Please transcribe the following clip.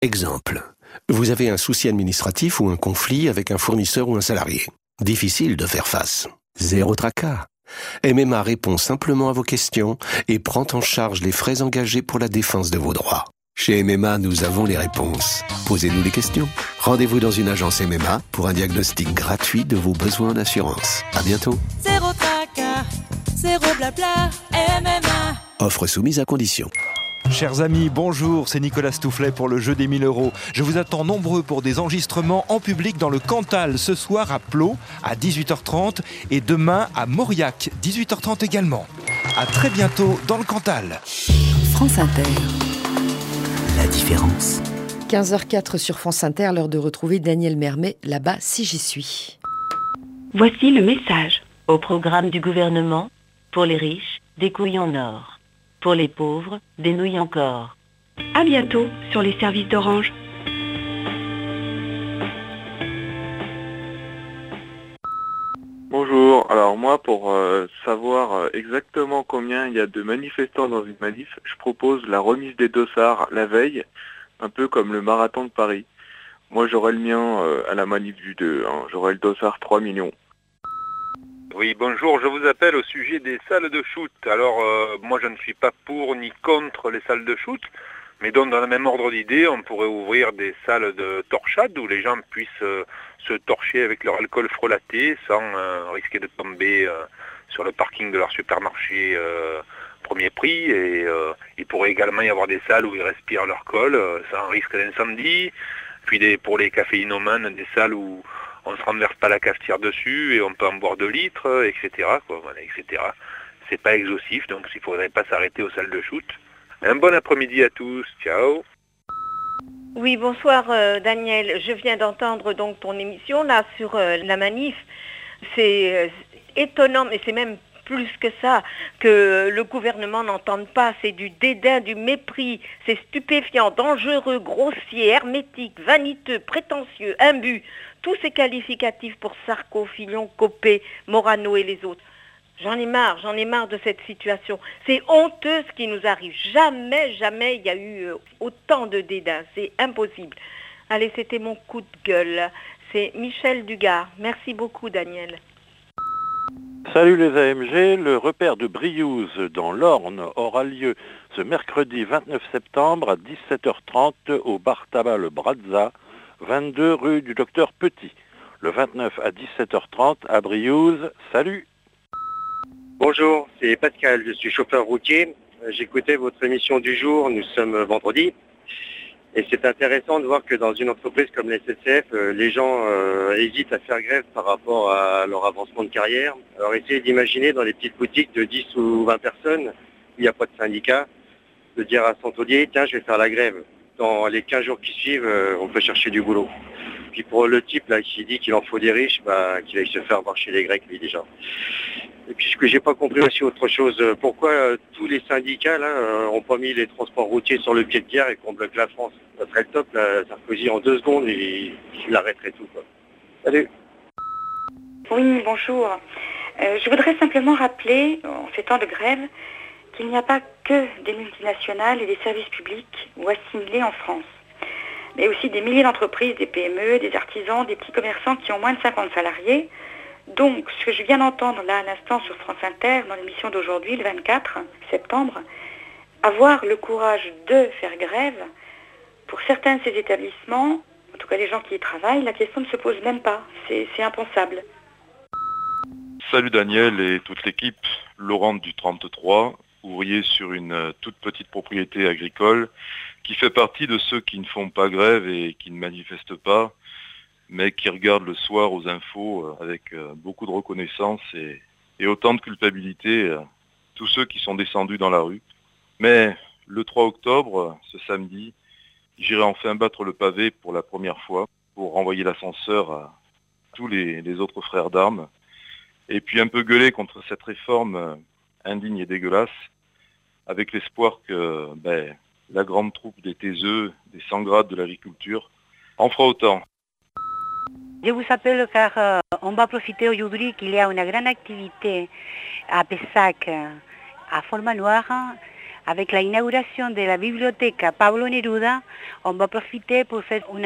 Exemple. Vous avez un souci administratif ou un conflit avec un fournisseur ou un salarié. Difficile de faire face. Zéro tracas. MMA répond simplement à vos questions et prend en charge les frais engagés pour la défense de vos droits. Chez MMA, nous avons les réponses. Posez-nous les questions. Rendez-vous dans une agence MMA pour un diagnostic gratuit de vos besoins d'assurance. À bientôt. Zéro tracas, zéro blabla, MMA. Offre soumise à condition. Chers amis, bonjour, c'est Nicolas Stoufflet pour le jeu des 1000 €. Je vous attends nombreux pour des enregistrements en public dans le Cantal, ce soir à Plot, à 18h30, et demain à Mauriac, 18h30 également. À très bientôt dans le Cantal. France Inter. La différence. 15h04 sur France Inter, l'heure de retrouver Daniel Mermet, là-bas si j'y suis. Voici le message. Au programme du gouvernement, pour les riches, des couilles en or. Pour les pauvres, des nouilles encore. À bientôt sur les services d'Orange. Bonjour, alors moi pour savoir exactement combien il y a de manifestants dans une manif, je propose la remise des dossards la veille, un peu comme le marathon de Paris. Moi j'aurai le mien à la manif du 2, hein. J'aurai le dossard 3 millions. Oui, bonjour, je vous appelle au sujet des salles de shoot. Alors, moi je ne suis pas pour ni contre les salles de shoot, mais donc dans le même ordre d'idée, on pourrait ouvrir des salles de torchade où les gens puissent se torcher avec leur alcool frelaté sans risquer de tomber sur le parking de leur supermarché premier prix. Et il pourrait également y avoir des salles où ils respirent leur col sans risque d'incendie. Puis pour les caféinomanes, des salles où on ne se renverse pas la cafetière dessus et on peut en boire 2 litres, etc. Voilà, etc. C'est pas exhaustif, donc il ne faudrait pas s'arrêter aux salles de shoot. Un bon après-midi à tous, ciao. Oui, bonsoir Daniel. Je viens d'entendre donc ton émission là sur la manif. C'est étonnant, mais c'est même plus que ça, que le gouvernement n'entende pas. C'est du dédain, du mépris. C'est stupéfiant, dangereux, grossier, hermétique, vaniteux, prétentieux, imbu. Tous ces qualificatifs pour Sarko, Fillon, Copé, Morano et les autres. J'en ai marre de cette situation. C'est honteux ce qui nous arrive. Jamais il y a eu autant de dédain. C'est impossible. Allez, c'était mon coup de gueule. C'est Michel Dugard. Merci beaucoup, Daniel. Salut les AMG, le repère de Briouze dans l'Orne aura lieu ce mercredi 29 septembre à 17h30 au bar tabac Le Brazza, 22 rue du Docteur Petit. Le 29 à 17h30 à Briouze. Salut. Bonjour, c'est Pascal, je suis chauffeur routier. J'écoutais votre émission du jour, nous sommes vendredi. Et c'est intéressant de voir que dans une entreprise comme la SNCF, les gens hésitent à faire grève par rapport à leur avancement de carrière. Alors essayez d'imaginer dans les petites boutiques de 10 ou 20 personnes, où il n'y a pas de syndicat, de dire à son taulier, tiens, je vais faire la grève. Dans les 15 jours qui suivent, on peut chercher du boulot. Puis pour le type là qui dit qu'il en faut des riches, qu'il aille se faire marcher les Grecs lui déjà. Et puis ce que j'ai pas compris aussi autre chose, pourquoi tous les syndicats là ont pas mis les transports routiers sur le pied de guerre et qu'on bloque la France. Ça serait le top, là, Sarkozy en 2 secondes il arrêterait tout quoi. Salut. Oui, bonjour. Je voudrais simplement rappeler, en ces temps de grève, qu'il n'y a pas que des multinationales et des services publics ou assimilés en France, mais aussi des milliers d'entreprises, des PME, des artisans, des petits commerçants qui ont moins de 50 salariés. Donc, ce que je viens d'entendre là à l'instant sur France Inter, dans l'émission d'aujourd'hui, le 24 septembre, avoir le courage de faire grève, pour certains de ces établissements, en tout cas les gens qui y travaillent, la question ne se pose même pas. C'est impensable. Salut Daniel et toute l'équipe. Laurent du 33, ouvrier sur une toute petite propriété agricole, qui fait partie de ceux qui ne font pas grève et qui ne manifestent pas, mais qui regardent le soir aux infos avec beaucoup de reconnaissance et autant de culpabilité tous ceux qui sont descendus dans la rue. Mais le 3 octobre, ce samedi, j'irai enfin battre le pavé pour la première fois, pour renvoyer l'ascenseur à tous les autres frères d'armes, et puis un peu gueuler contre cette réforme indigne et dégueulasse, avec l'espoir que la grande troupe des taiseux, des sans-grades de l'agriculture, en fera autant. Je vous appelle car on va profiter aujourd'hui qu'il y a une grande activité à Pessac, à Fontmanoir, avec l'inauguration de la bibliothèque Pablo Neruda, on va profiter pour faire une